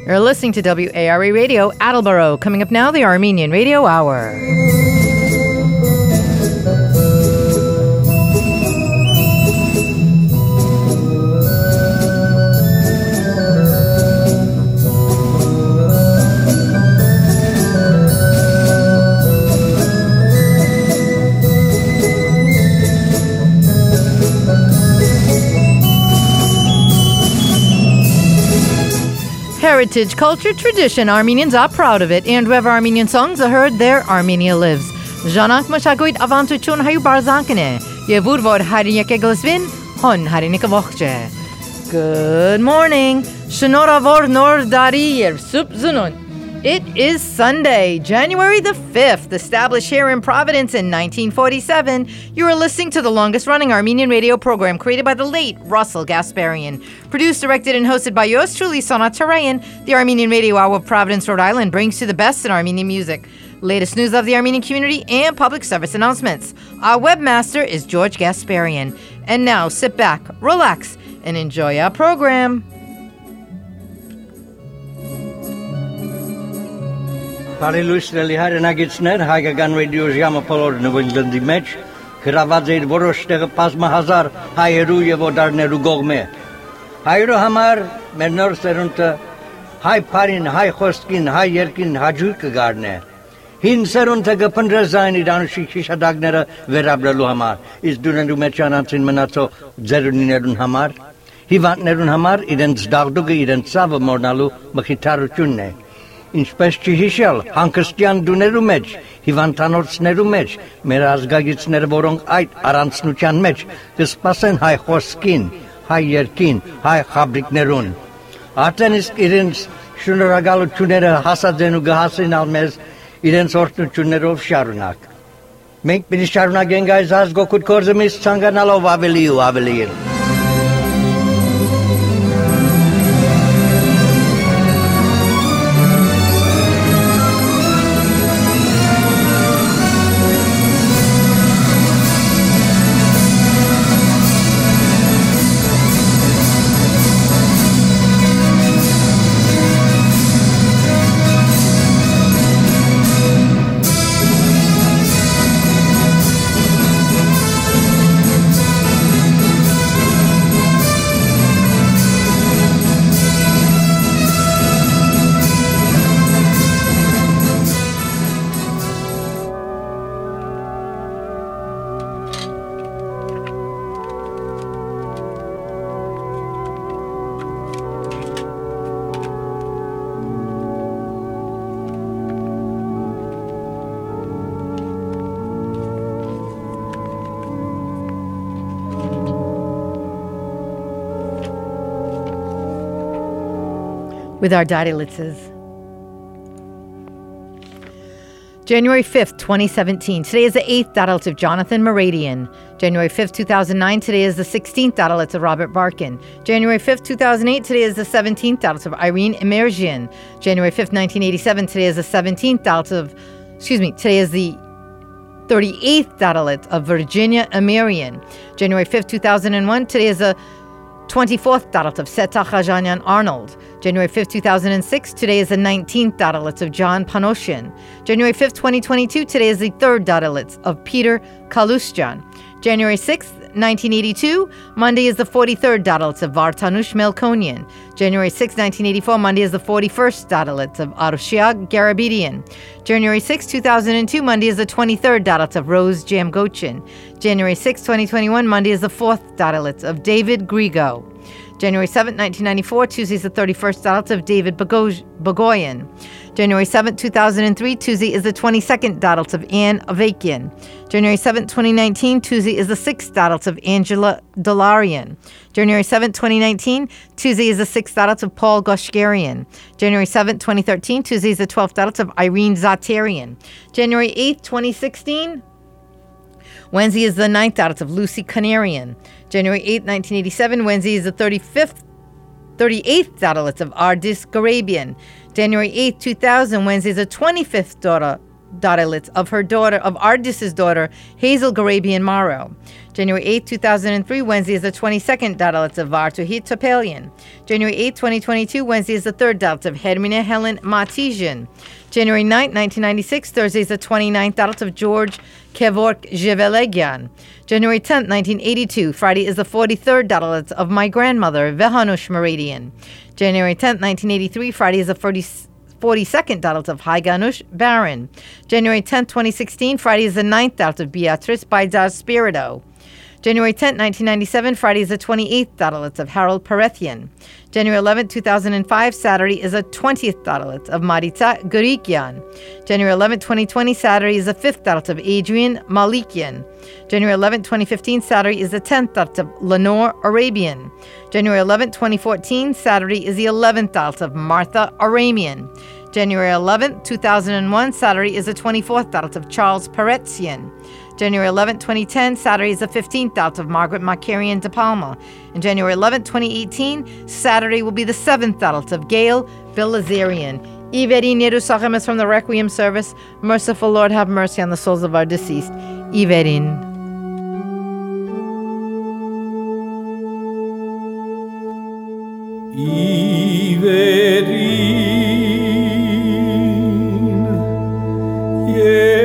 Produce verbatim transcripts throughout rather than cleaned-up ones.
You're listening to W A R E Radio, Attleboro. Coming up now, the Armenian Radio Hour. Heritage, culture, tradition. Armenians are proud of it, and wherever Armenian songs are heard, there Armenia lives. Ժանանք մշակույթ ավանդություն հայու բարձանքն է, եւ ուր որ հայրենիք գլսվին, հոն հայրենիքը ողջ է. Good morning. Շնորհավոր նոր դարի երբ սուպ զնուն. It is Sunday, January the fifth, established here in Providence in nineteen forty-seven. You are listening to the longest-running Armenian radio program created by the late Russell Gasparian. Produced, directed, and hosted by yours truly, Sonat Tarayan. The Armenian Radio Hour of Providence, Rhode Island brings you the best in Armenian music, latest news of the Armenian community, and public service announcements. Our webmaster is George Gasparian. And now, sit back, relax, and enjoy our program. Բարելույսների հայրենագիցներ, հայկական ռադիո ժամը բոլորն Վինգլանդի մեջ գրաված էր որոշ տեղը բազմահազար հայերու եւ օտարներու կողմէ։ Հայերու համար մեր նոր սերունդը հայ բարին, հայ խոսքին, հայ երկին հաջող կգարնե։ Հին սերունդը կփնտրե զայն իր անշիկ հիշադակները վերաբերելու համար, իսկ դուներու մեջ անցին մնացող ձերունիներուն համար, հիվանդներուն համար իրենց դաղդուկը իրենց ցավը մորնալու մխիթարությունն է։ Ինչպես չհիշել հանգստյան դուներու մեջ, հիվանդանոցներու մեջ, մեր ազգագիցները, որոնք այդ առանցնության մեջ կսպասեն հայ խոսքին, հայ երկին, հայ խաբրիկներուն։ Արդեն իսկ իրենց շնորհակալությունները հասած են ու կհասնեն մեզ իրենց օրհնություններով շարունակ։ Մենք պիտի շարունակենք այս ազգօգուտ գործը մեզ ցանկանալով ավելի ու ավելի։ With our Dadilitzes. January fifth, twenty seventeen. Today is the eighth Dadalit of Jonathan Moradian. January fifth, two thousand nine. Today is the sixteenth Dadalit of Robert Barkin. January fifth, two thousand eight. Today is the seventeenth Dadalit of Irene Emergian. January fifth, nineteen eighty-seven. Today is the seventeenth Dadalit of, excuse me, today is the thirty-eighth Dadalit of Virginia Amirian. January fifth, two thousand one. Today is the twenty-fourth Dadalit of Seta Khajanian Arnold. January fifth, two thousand six. Today is the nineteenth Dadalit of John Panoshian. January fifth, twenty twenty-two. Today is the third Dadalit of Peter Kalusjan. January sixth, nineteen eighty-two. Monday is the forty-third Dadalit of Vartanush Melkonian. January sixth, nineteen eighty-four. Monday is the forty-first Dadalit of Arushiag Garabidian. January sixth, two thousand two. Monday is the twenty-third Dadalit of Rose Jamgochin. January sixth, twenty twenty-one. Monday is the fourth Dadalit of David Grigo. January seventh, nineteen ninety-four. Tuesday is the thirty-first Dadalit of David Bogoyan. January seventh, two thousand three. Tuesday is the twenty-second Dadalit of Anne Avakian. January seventh, twenty nineteen. Tuesday is the sixth Dadalit of Angela Dolarian. January seventh, twenty nineteen. Tuesday is the sixth Dadalit of Paul Goshgarian. January seventh, twenty thirteen. Tuesday is the twelfth Dadalit of Irene Zatarian. January eighth, twenty sixteen. Wednesday is the ninth Dadalit of Lucy Canarian. January eighth, nineteen eighty-seven. Wednesday is the thirty-fifth, thirty-eighth Dadalit of Ardis Garabian. January eighth, two thousand. Wednesday is the twenty-fifth daughter, darilets of her daughter, of Ardis's daughter, Hazel Garabian Morrow. January eighth, two thousand three, Wednesday is the twenty-second darilets of Var Tuhit Topelian. January eighth, twenty twenty-two, Wednesday is the third dalet of Hermine Helen Martesian. January ninth, nineteen ninety-six, Thursday is the twenty-ninth dalet of George Kevork Jevelegyan. January tenth, nineteen eighty-two, Friday is the forty-third dalet of my grandmother, Vehanush Meridian. January tenth, nineteen eighty-three, Friday is the forty-second dalet of Haiganush Baron. January tenth, twenty sixteen, Friday is the ninth dalet of Beatrice Baidar Spirito. January tenth, nineteen ninety-seven, Friday is the twenty-eighth dalet of Harold Parethian. January eleventh, two thousand five, Saturday is the twentieth dalet of Maritza Gurikyan. January eleventh, twenty twenty, Saturday is the fifth dalet of Adrian Malikian. January eleventh, twenty fifteen, Saturday is the tenth dalet of Lenore Arabian. January eleventh, twenty fourteen, Saturday is the eleventh dalet of Martha Aramian. January eleventh, two thousand one, Saturday is the twenty-fourth dalet of Charles Paretzian. January eleventh, twenty ten, Saturday is the fifteenth dalet of Margaret Makarian de Palma. And January eleventh, twenty eighteen, Saturday will be the seventh dalet of Gail Bilazarian. Iveri Nerusachem is from the Requiem service. Merciful Lord, have mercy on the souls of our deceased. Iverin. Iverin. Yeah.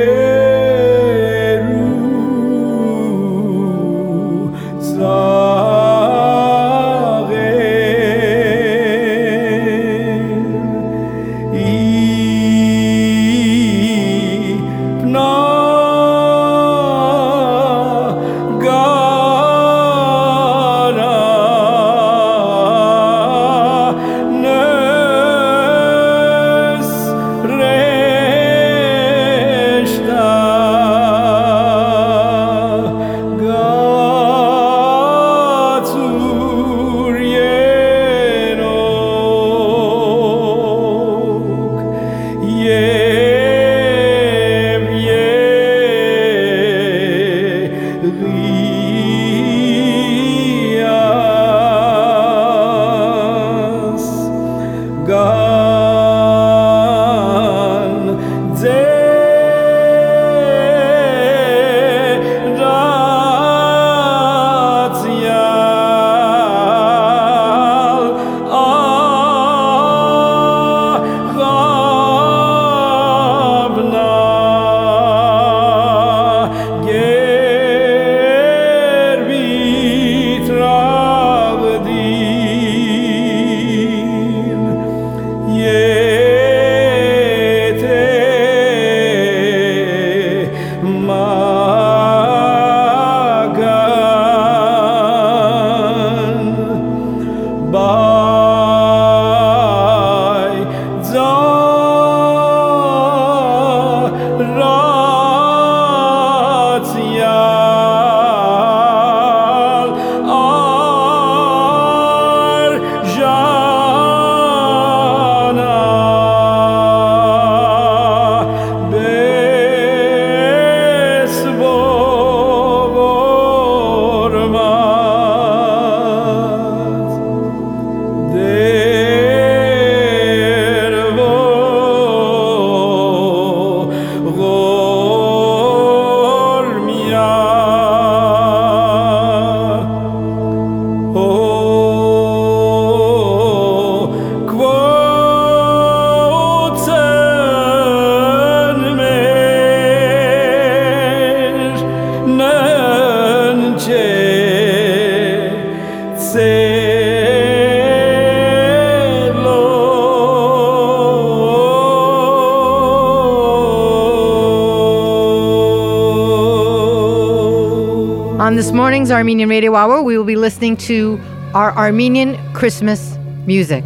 On this morning's Armenian Radio Hour, we will be listening to our Armenian Christmas music.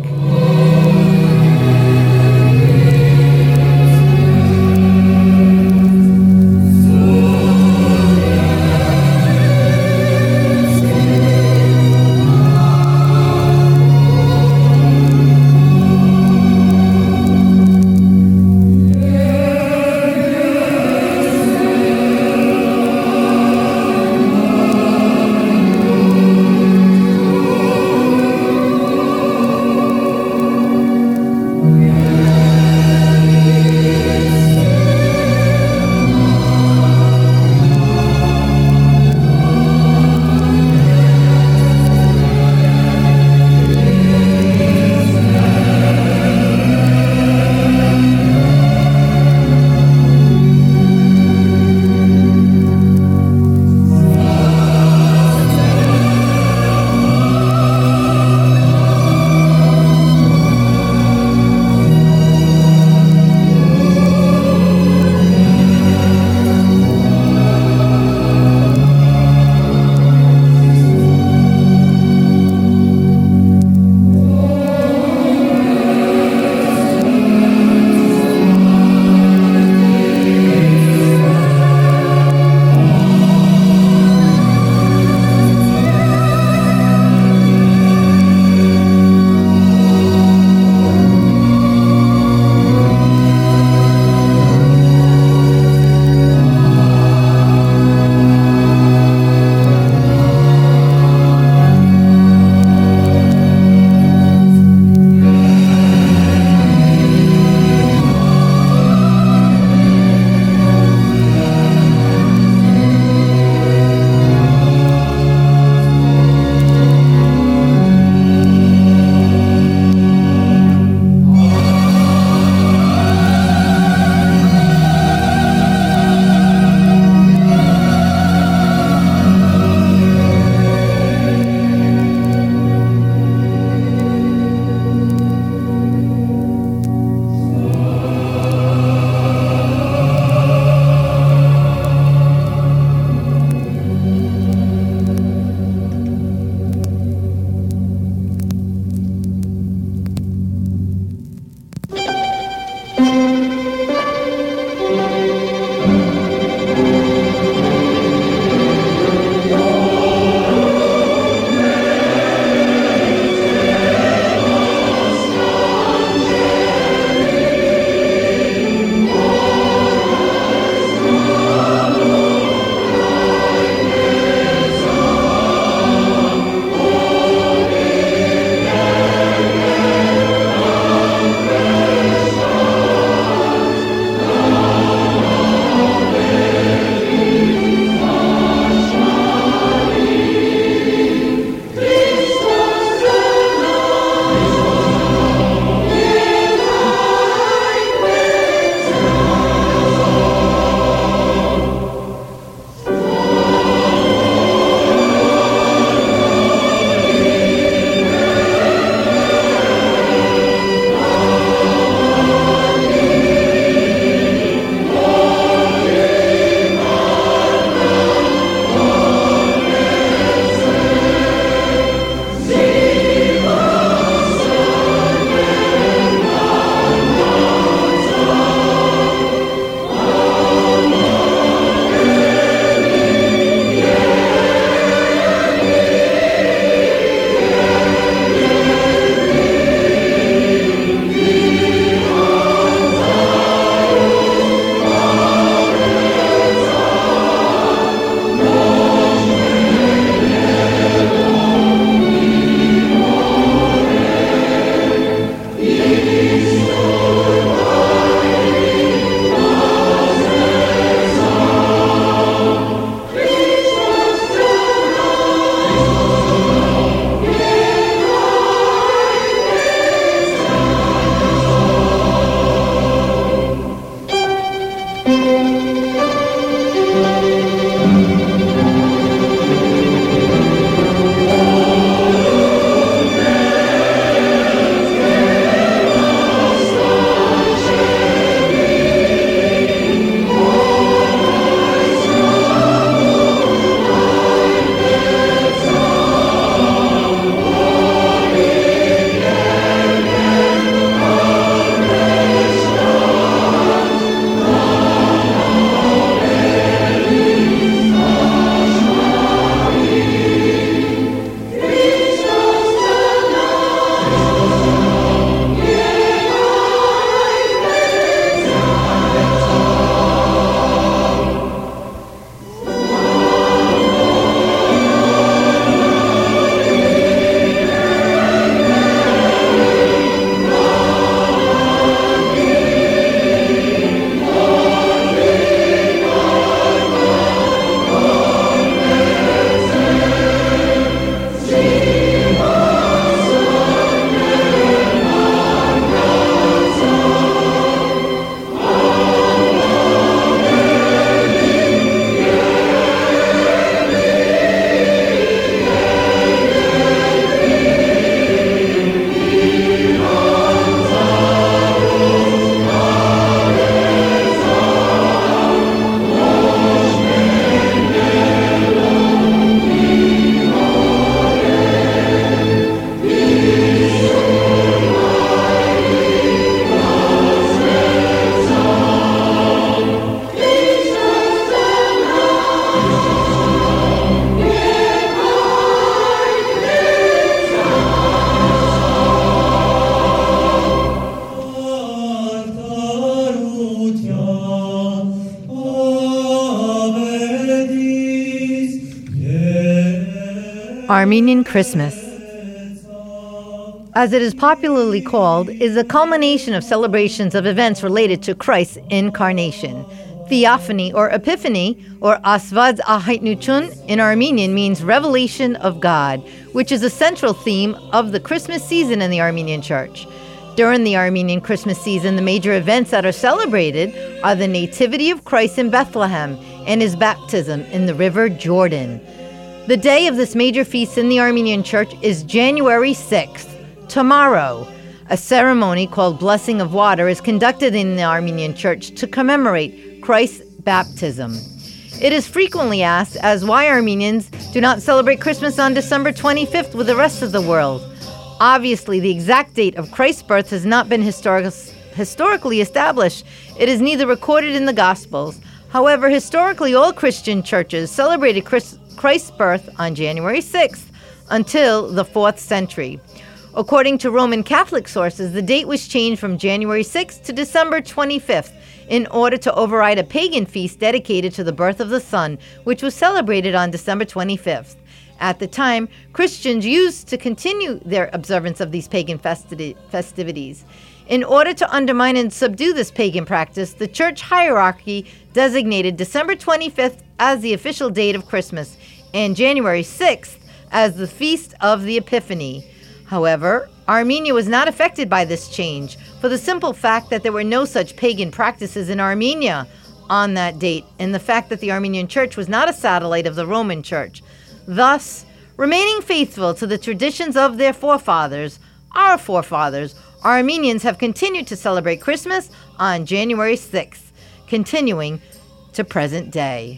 Armenian Christmas, as it is popularly called, is a culmination of celebrations of events related to Christ's incarnation. Theophany or Epiphany, or Asvad Ahitnuchun in Armenian, means revelation of God, which is a central theme of the Christmas season in the Armenian Church. During the Armenian Christmas season, the major events that are celebrated are the Nativity of Christ in Bethlehem and his baptism in the River Jordan. The day of this major feast in the Armenian Church is January sixth, tomorrow. A ceremony called Blessing of Water is conducted in the Armenian Church to commemorate Christ's baptism. It is frequently asked as why Armenians do not celebrate Christmas on December twenty-fifth with the rest of the world. Obviously, the exact date of Christ's birth has not been historic, historically established. It is neither recorded in the Gospels. However, historically, all Christian churches celebrated Christ, Christ's birth on January sixth until the fourth century. According to Roman Catholic sources, the date was changed from January sixth to December twenty-fifth in order to override a pagan feast dedicated to the birth of the Son, which was celebrated on December twenty-fifth. At the time, Christians used to continue their observance of these pagan festi- festivities. In order to undermine and subdue this pagan practice, the church hierarchy designated December twenty-fifth as the official date of Christmas and January sixth as the Feast of the Epiphany. However, Armenia was not affected by this change for the simple fact that there were no such pagan practices in Armenia on that date, and the fact that the Armenian Church was not a satellite of the Roman Church. Thus, remaining faithful to the traditions of their forefathers, our forefathers, Armenians have continued to celebrate Christmas on January sixth, continuing to present day.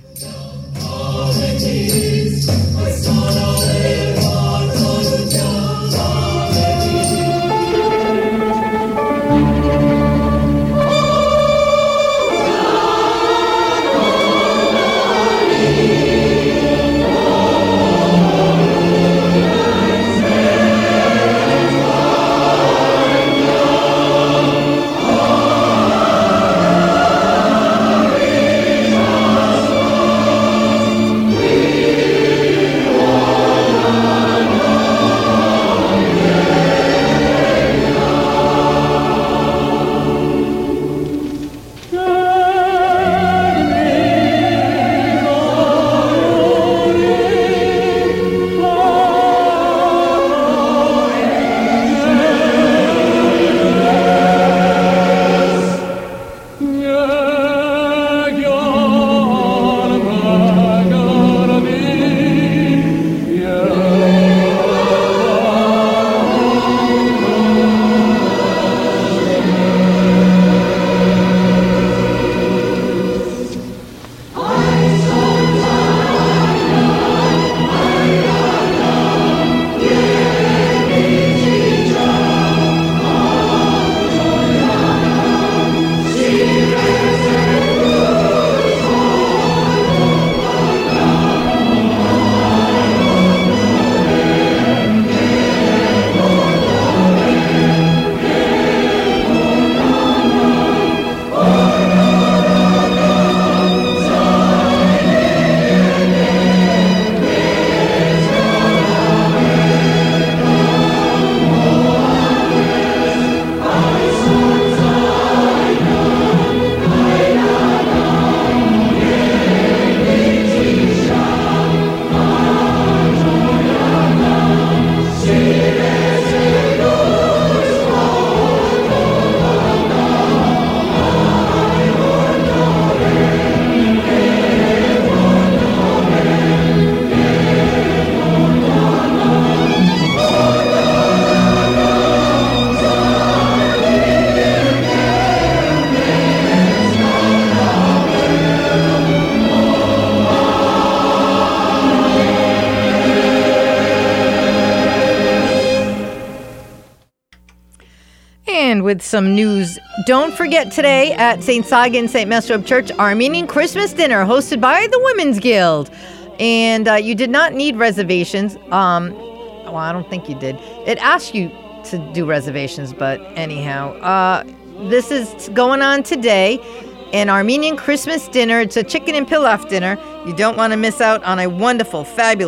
With some news. Don't forget today at Saint Saga and Saint Mesrob Church, Armenian Christmas dinner hosted by the Women's Guild. And uh, you did not need reservations. Um, well, I don't think you did. It asked you to do reservations, but anyhow, uh, this is going on today. An Armenian Christmas dinner. It's a chicken and pilaf dinner. You don't want to miss out on a wonderful, fabulous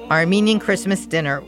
Armenian Christmas dinner.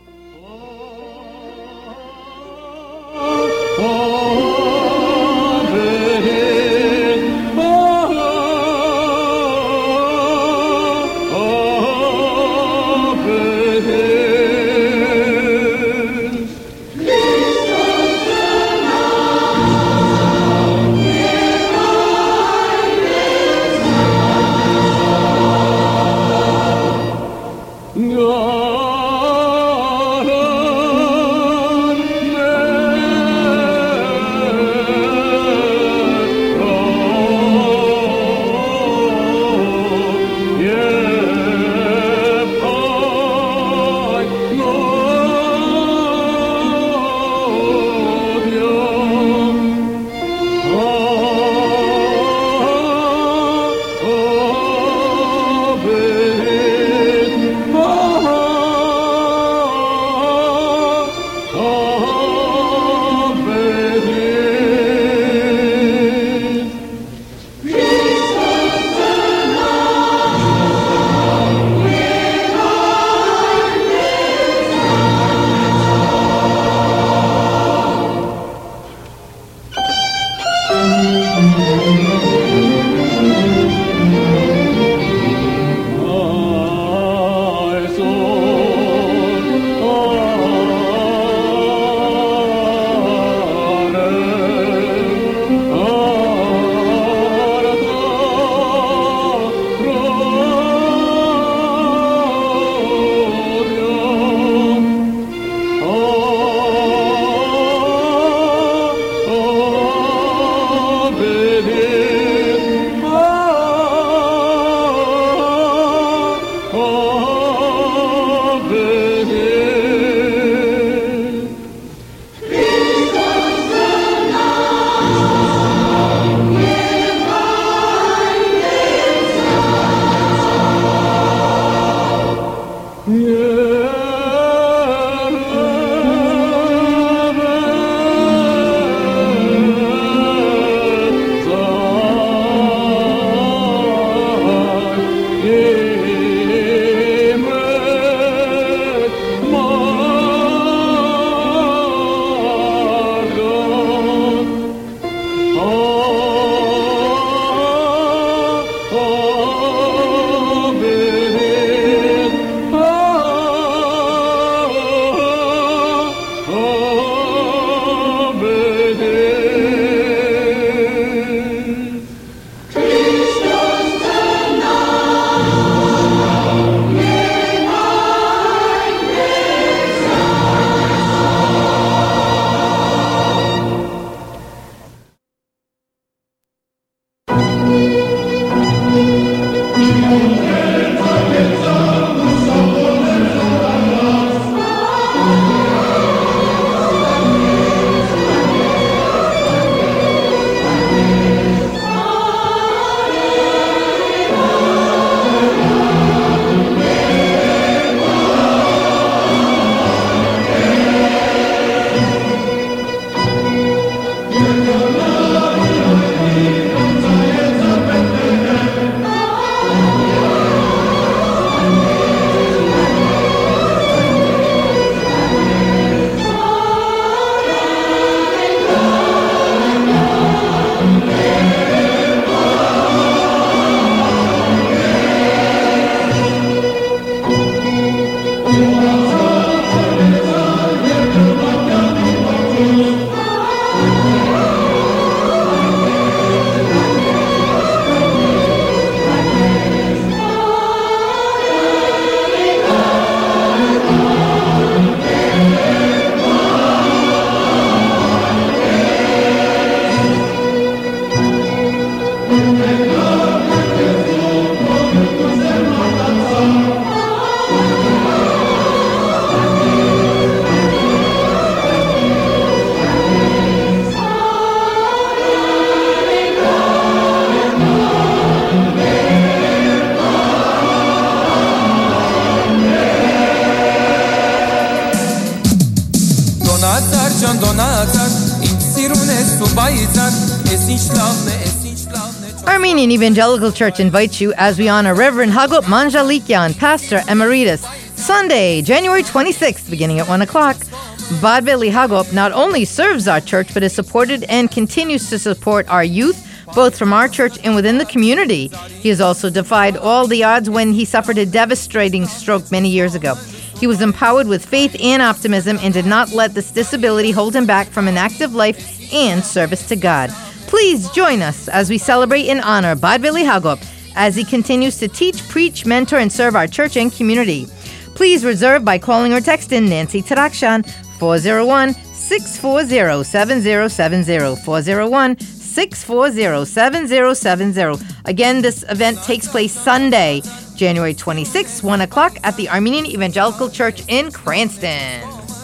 Armenian Evangelical Church invites you as we honor Reverend Hagot Manjalikyan, Pastor Emeritus, Sunday, January twenty-sixth, beginning at one o'clock, Bad Vili Hagop not only serves our church, but has supported and continues to support our youth, both from our church and within the community. He has also defied all the odds when he suffered a devastating stroke many years ago. He was empowered with faith and optimism and did not let this disability hold him back from an active life and service to God. Please join us as we celebrate and honor Bad Vili Hagop as he continues to teach, preach, mentor, and serve our church and community. Please reserve by calling or texting Nancy Tarakshan, four oh one, six four zero, seven zero seven zero, four oh one, six four zero, seven zero seven zero. Again, this event takes place Sunday, January twenty-sixth, one o'clock at the Armenian Evangelical Church in Cranston.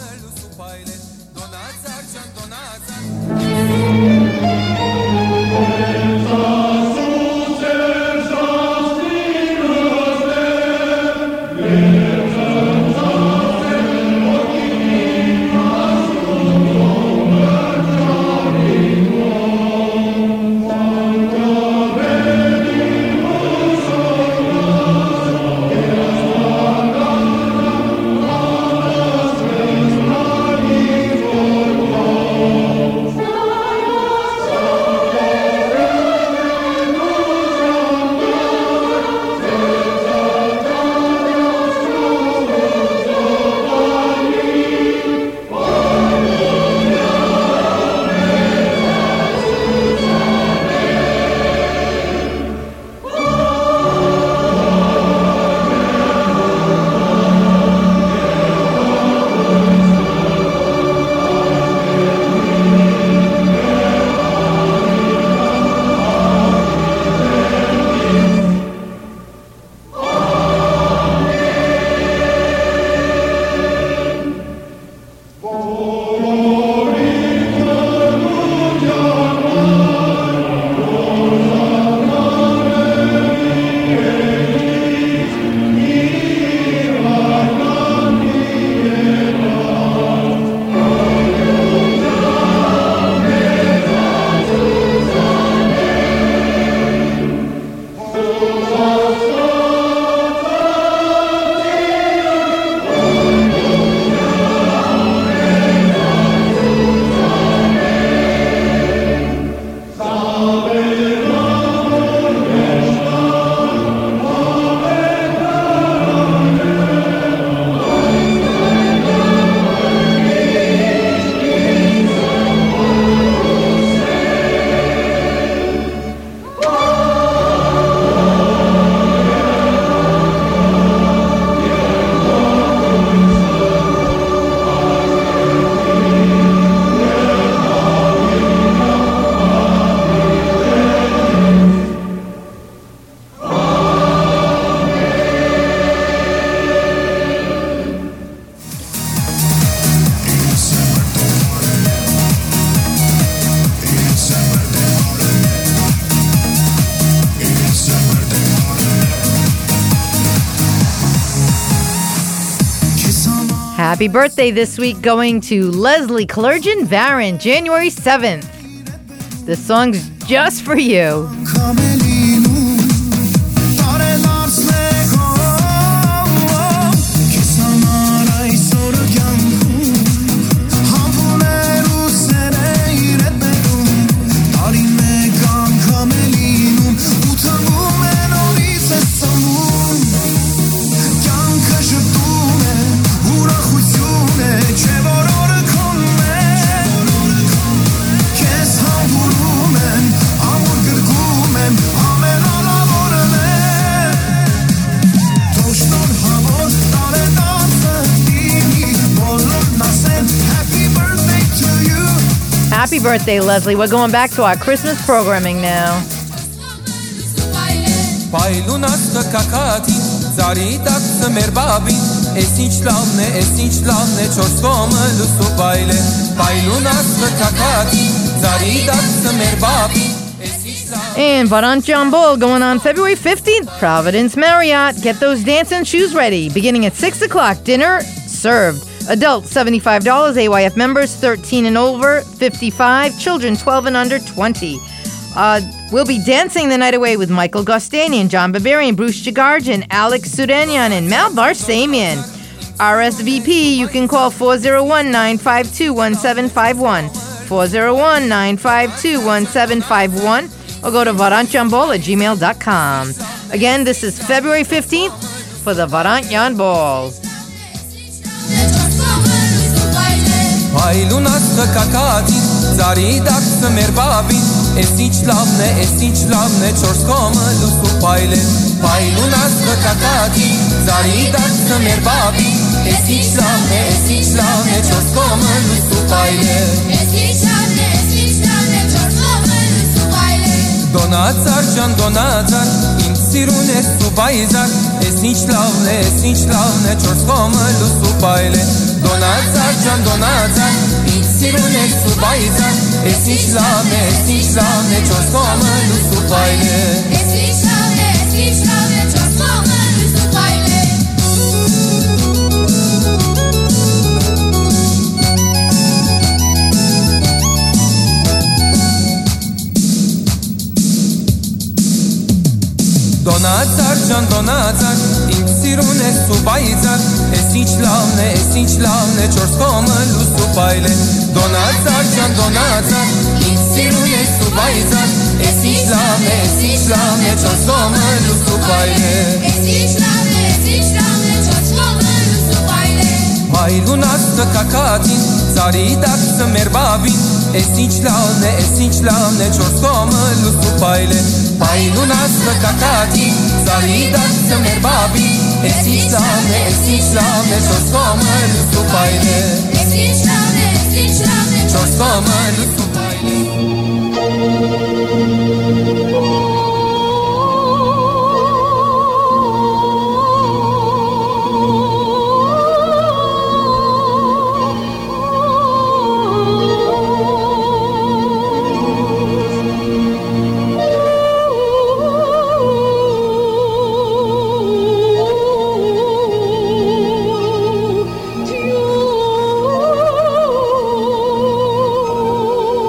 Happy birthday this week going to Leslie Clergen Varon, January seventh. This song's just for you. Happy birthday, Leslie. We're going back to our Christmas programming now. And Varan Jambol going on February fifteenth, Providence Marriott. Get those dancing shoes ready. Beginning at six o'clock, dinner served. Adults seventy-five dollars, A Y F members thirteen and over, fifty-five, children twelve and under, twenty. Uh, we'll be dancing the night away with Michael Gostanian, John Barbarian, Bruce Jagarjan, Alex Sudanyan, and Mal Barsamian. R S V P, you can call four oh one, nine five two, one seven five one, four oh one, nine five two, one seven five one, or go to varant yan ball at gmail dot com. Again, this is February fifteenth for the Varant Yan Ball. Հայլունացը կակատին, ծարի դակսը մեր բաբին, ես ինչ լավն է, ես ինչ լավն է, չորս կոմը լուսու պայլեն։ Հայլունացը կակատին, ծարի դակսը մեր բաբին, ես ինչ լավն է, ես ինչ լավն է, չորս կոմը լուսու պայլեն։ Ես ինչ լավն է, ես ինչ լավն է, չորս կոմը լուսու պայլեն։ Դոնացար ջան, դոնացար, ինձ սիրուն ես ու բայզար, ես ինչ լավն է, ես ինչ լավն է, չորս կոմը լուսու պայլեն։ Դոնացար ջան, դոնացար, ինձ սիրուն ես ու բայզար, ես ինչ լավն է, ես ինչ լավն է, չորս կոմը լուսու պայլեն։ Ես ինչ լավն է, ես ինչ լավն է, չորս կոմը լուսու պայլեն։ Դոնացար ջան, դոնացար, ինձ սիրուն ես ու բայզար, ես ինչ լավն է, ես ինչ լավն է, չորս կոմը լուսու պայլեն։ Դոնացար ջան, դոնացար, ինձ սիրուն ես ու բայզար, ես ինչ լավն է, ես ինչ լավն է, չորս կոմը լուսու պայլեն։ Ես ինչ լավն է, ես ինչ լավն է, չորս կոմը լուսու պայլեն։ Հայլունացը կակատին, ծարի դակսը մեր բաբին, ես ինչ լավն է, ես ինչ լավն է, չորս կոմը լուսու պայլեն։ Հայլունացը կակատին, ծարի դակսը մեր բաբին, ես ինչ լավն է, ես ինչ լավն է, չորս կոմը լուսու պայլեն։ Ես ինչ լավն է, ես ինչ լավն է, չորս կոմը լուսու պայլեն։ Oh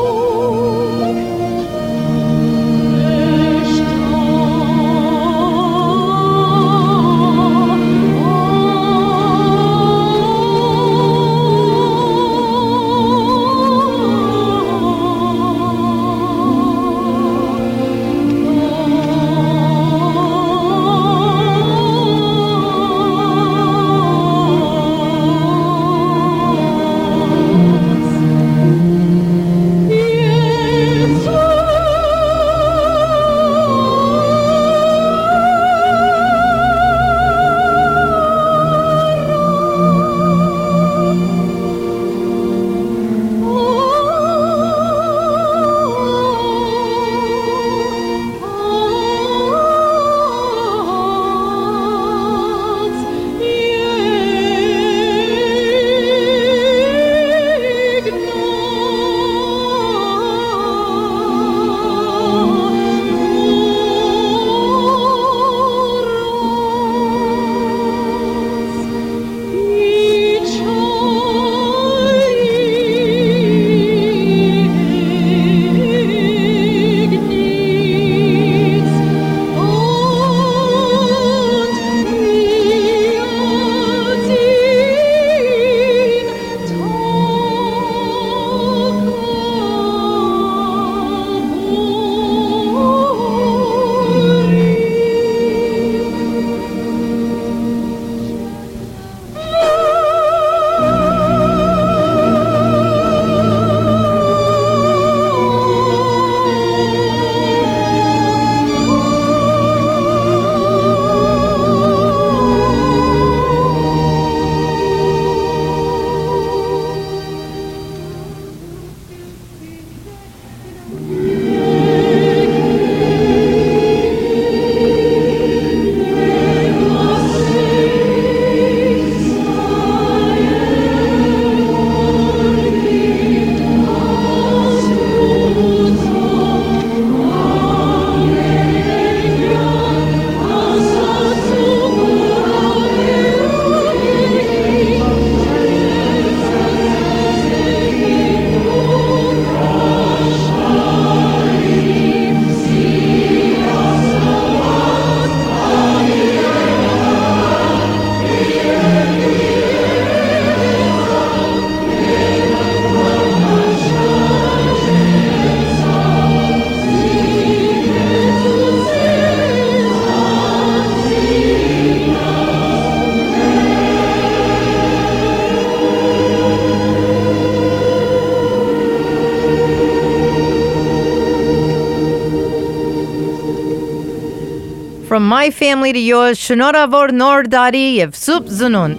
From my family to yours, Shonora vor Nordari of Sup Zununt.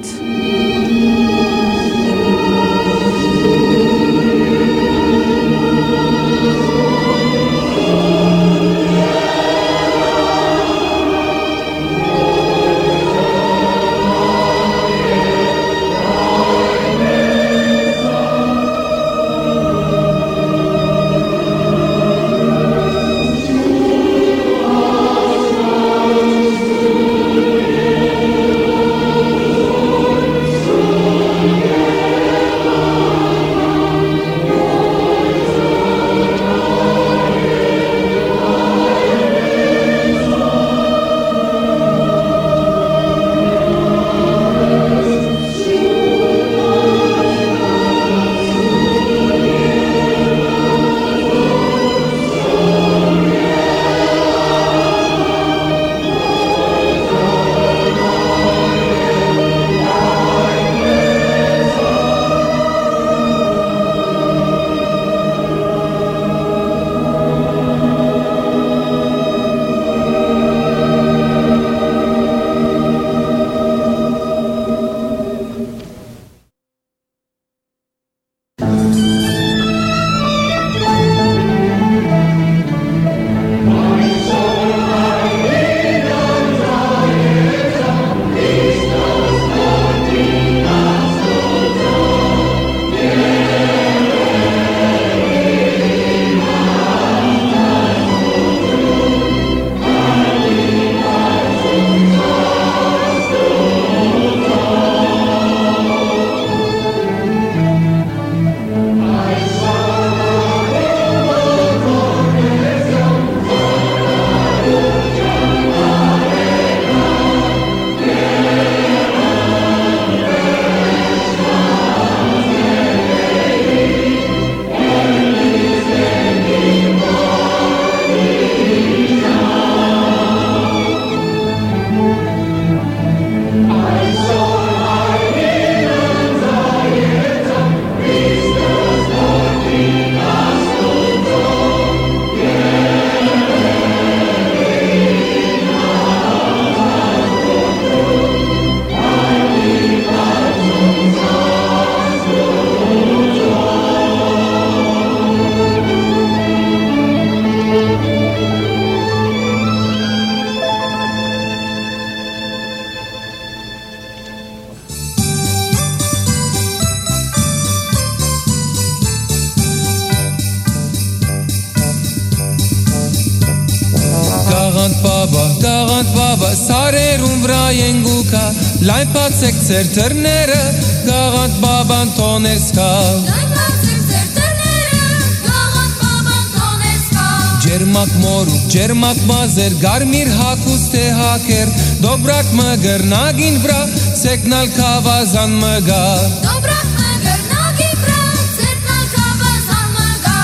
Գաղանդ բաբա սարերում վրա ենգուկա լայնպացեք ձեր դռները գաղանդ բաբան տոներ սկա լայնպացեք ձեր դռները գաղանդ բաբան տոներ սկա ջերմակ մորուկ ջերմակ մազեր գարմիր հակուստ է հակեր դոբրակ մգրնագին վրա սեկնալ կավազան մգա դոբրակ մգրնագին վրա սեկնալ կավազան մգա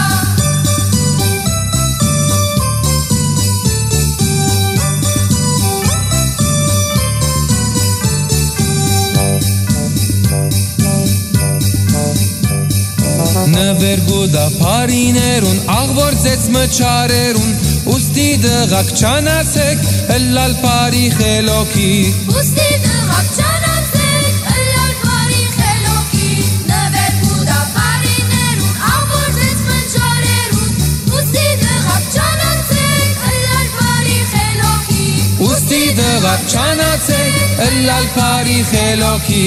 Նվերգուդա պարիներուն աղվոր ձեց մճարերուն ուստի դղակ չանացեք ըլլալ պարի խելոքի ուստի դղակ չանացեք ըլլալ պարի խելոքի նվերգուդա պարիներուն աղվոր ձեց մճարերուն ուստի դղակ չանացեք ըլլալ պարի խելոքի ուստի դղակ չանացեք ըլլալ պարի խելոքի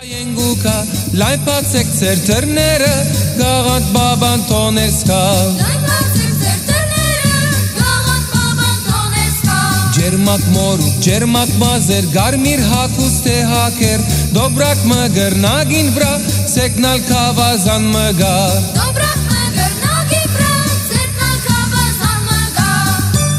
Yenguka, laipatzek zerternere, gagant baban toneska. Laipatzek zerternere, gagant baban toneska. Germak moruk, germak mazer, garmir hakuste haker, dobrak măgăr nagin vra, seknal kavazan măgar. Dobrak măgăr nagin vra, seknal kavazan măgar.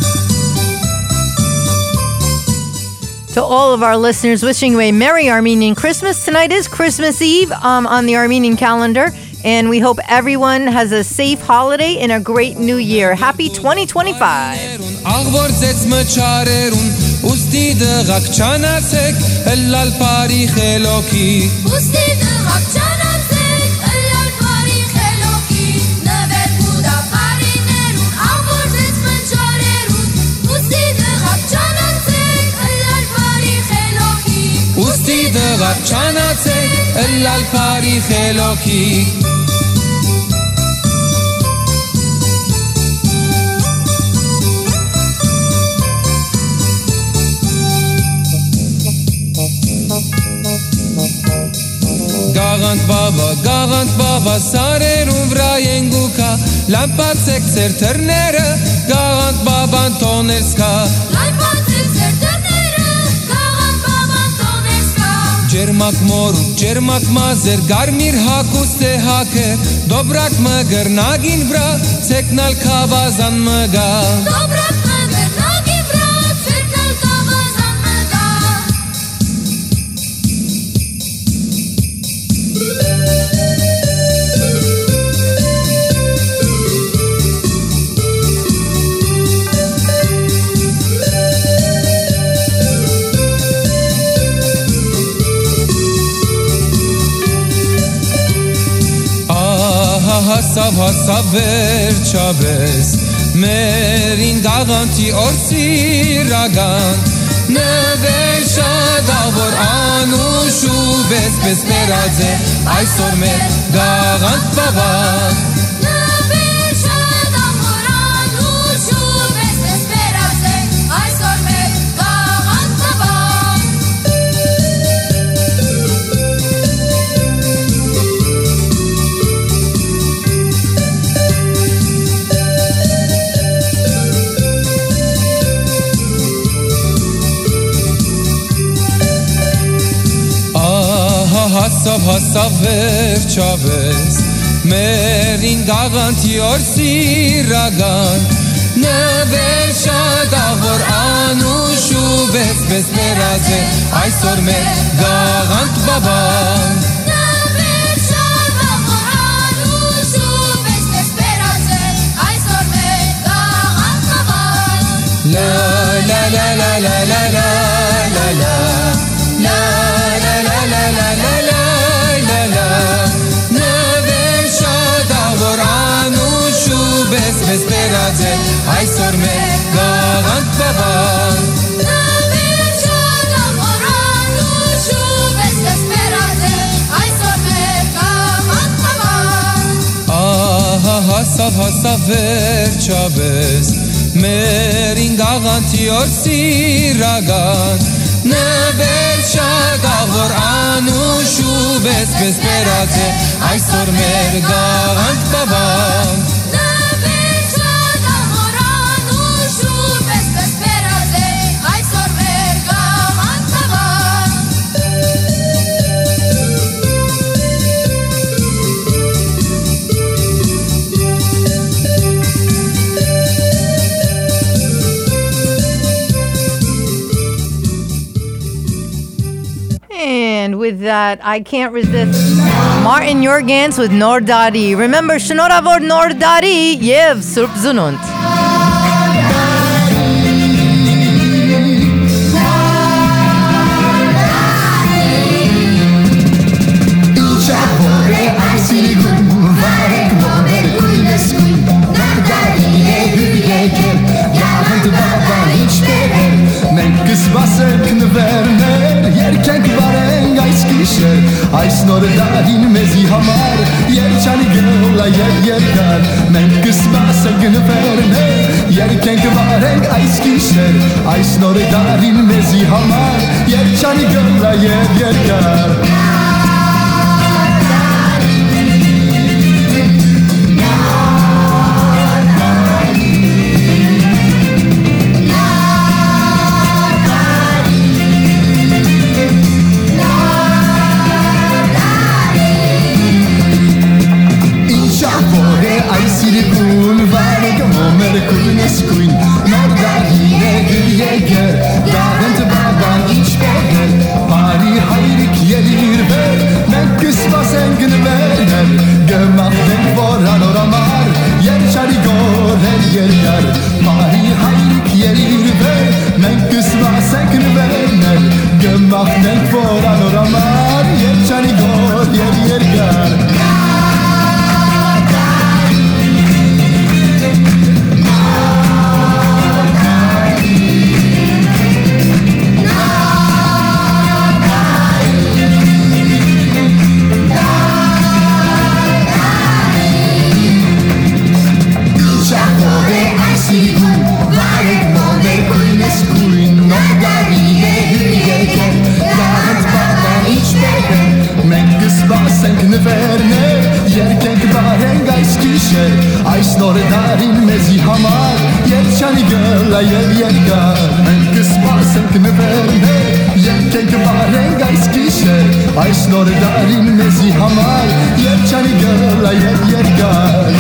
To all of our listeners, wishing you a Merry Armenian Christmas. Tonight is Christmas Eve um, on the Armenian calendar, and we hope everyone has a safe holiday and a great new year. Happy twenty twenty-five. Աղվորձեց մչարերուն, ուստի դղակ չանացեք, ըլլալ պարի խելոքի. Ուստի դղակ չանացեք, ըլլալ պարի խելոքի. Նվեր կուդա պարիներուն, աղվորձեց մչարերուն, ուստի դղակ չանացեք, ըլլալ պարի խելոքի. Ուստի դղակ չանացեք, ըլլալ պարի խելոքի. Gagant baba, gagant baba, sarerun vra yenguka, lampatsek zerternere, gagant baban tonerska. Laipatzek zerternere, gagant baban toneska. Germak moruk, germak mazer, garmir hakuste haker, dobrak măgăr nagin vra, seknal kavazan măgar. Dobrak măgăr nagin vra, seknal kavazan măgar. Հասավ հասավ վերջապես Մերին գաղանթի օրսիրագան Նվեր շադավոր անուշ ու վեսպես պերած է Այսօր մեր գաղանթ բավան Նվեր շադավոր անուշ ու վեսպես պերած է Այսօր մեր գաղանթ բավան Հասավ հասավ վերջապես Մերին գաղանթի օրսիրագան Նվեր շադավոր անուշ ու վեսպես պերած է Այսօր մեր գաղանթ բավան Նվեր շադավոր անուշ ու վեսպես պերած է Այսօր մեր գաղանթ բավան La la la la la la la la la La la la la la la la la la Նվեր շադավոր անուշ ու վեսպես պերած է Այսօր մեր գաղանթ բավան Նվեր շադավոր անուշ ու վեսպես պերած է Այսօր մեր գաղանթ բավան Ահա հասավ հասավ վերջապես Մերին գաղանթի օրսիրագան Նվեր շադավոր անուշ ու վեսպես պերած է Այսօր մեր գաղանթ բավան Նվեր շադավոր անուշ ու վեսպես պերած է Այսօր մեր գաղանթ բավան And with that, I can't resist Martin Yorgans with Nordari. Remember, Shnoravor Nordari, Yev Surp Zununt. Այս նորը դարին մեզի համար Երջանի գլա և երկար Մենք կսպասել գնվերներ Երկենք վարենք այս գիշեր Այս նորը դարին մեզի համար Երջանի գլա և երկար սպասենք նվերներ, երկենք բարենք այս գիշեր, այս նորը դարին մեզի համար, երջանի գլա և երկար, մենք կսպասենք նվերներ, երկենք բարենք այս գիշեր, այս նորը դարին մեզի համար, երջանի գլա և երկար.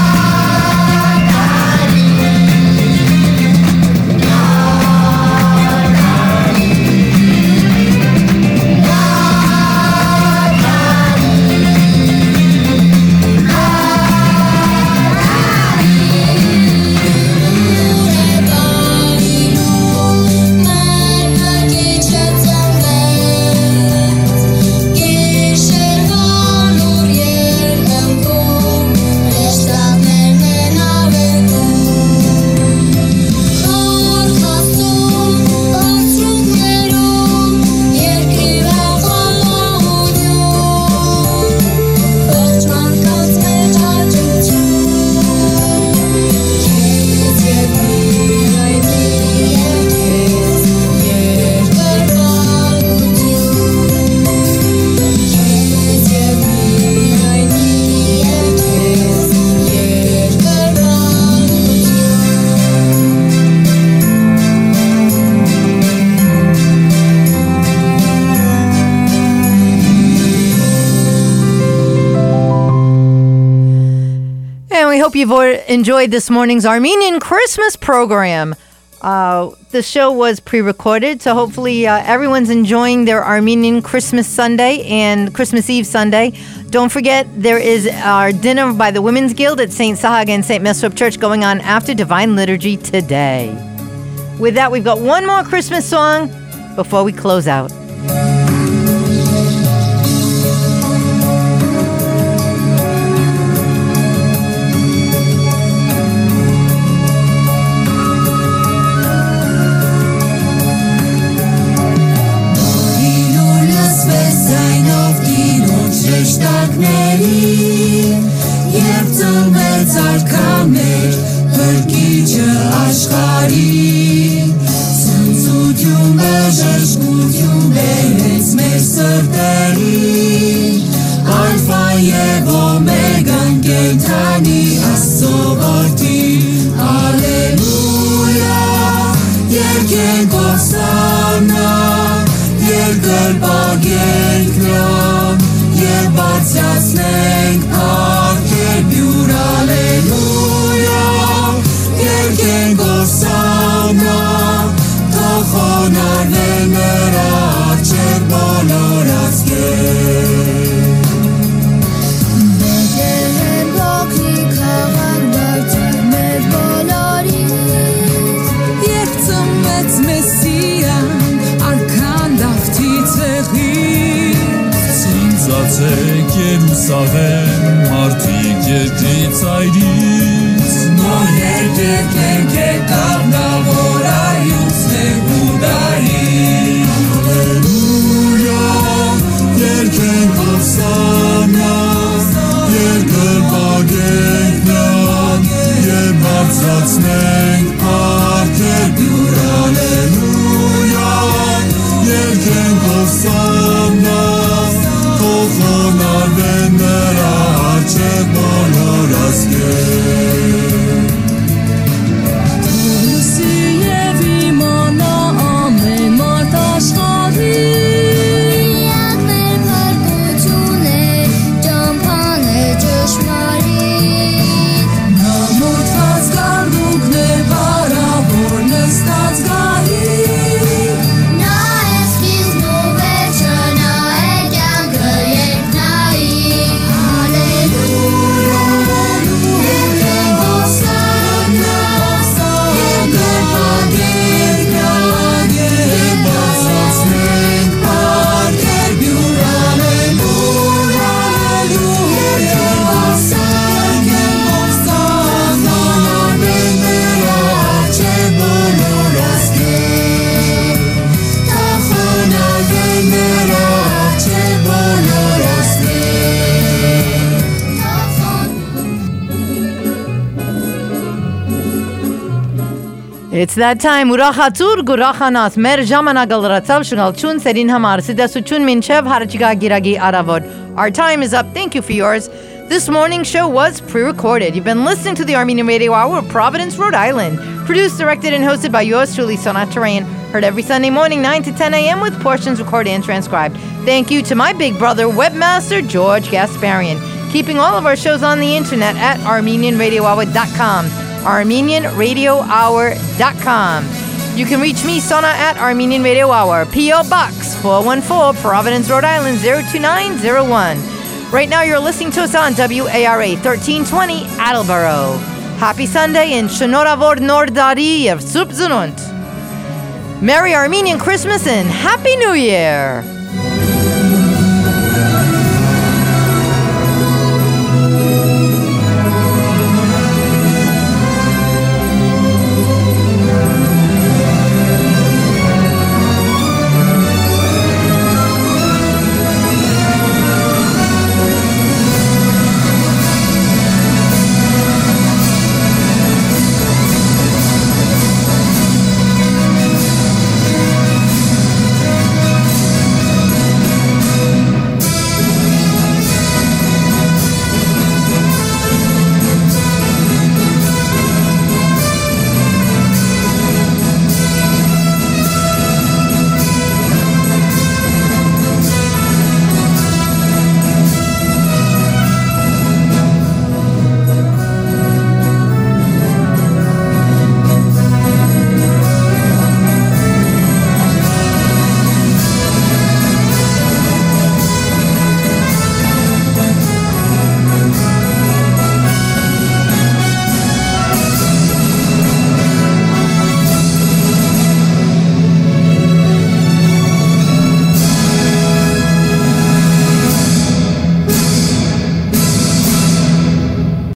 Hope you've enjoyed this morning's Armenian Christmas program. Uh, the show was pre-recorded, so hopefully uh, everyone's enjoying their Armenian Christmas Sunday and Christmas Eve Sunday. Don't forget, there is our dinner by the Women's Guild at Saint Sahag and Saint Mesrop Church going on after Divine Liturgy today. With that, we've got one more Christmas song before we close out. Եվ ծնվեց արքաներ բրկիչը աշխարհի ցնծություն բժշկություն բերեց մեր սրտերին Ալֆա և Օմեգան կենդանի Աստծո որդին Հալելույա երգենք Հոսաննա երկրպագենք Նրան Եվ բարձրացնենք փառքեր բյուր Ալելույա Երգենք Հոսաննա Թող խոնարհվեն նրա առջև բոլոր ազգեր Բեթլեհեմ բոքրի քաղաք դարձավ մեր բոլորից Երբ ծնվեց Մեսիան արքան Դավթի ցեղից Ցնծացեք Երուսաղեմ մարդիկ երկրից այրից Նոր երկեր եկավ նա որ այուսներ Հուդայից Հալելույա երգենք Հոսաննա երկրպագենք Նրան և բարձրացնենք փառքեր բյուր Հալելույա երգենք Հոսաննա Թող խոնարհվեն նրա առջև բոլոր ազգեր It's that time. Urachatur gurachanas mer jamanagal ratzal shungal chun serin hamar sidasu chun minchev harachiga giragi aravod. Our time is up. Thank you for yours. This morning's show was pre-recorded. You've been listening to the Armenian Radio Hour of Providence, Rhode Island. Produced, directed, and hosted by yours truly, Sonat Tarayan. Heard every Sunday morning, nine to ten a.m. with portions recorded and transcribed. Thank you to my big brother, webmaster George Gasparian. Keeping all of our shows on the internet at armenian radio hour dot com. armenian radio hour dot com. You can reach me, Sona, at Armenian Radio Hour, P O Box four one four, Providence, Rhode Island zero two nine zero one. Right now you're listening to us on W A R A thirteen twenty, Attleboro. Happy Sunday and Shonoravor Nordari Yev Subzununt. Merry Armenian Christmas and Happy New Year!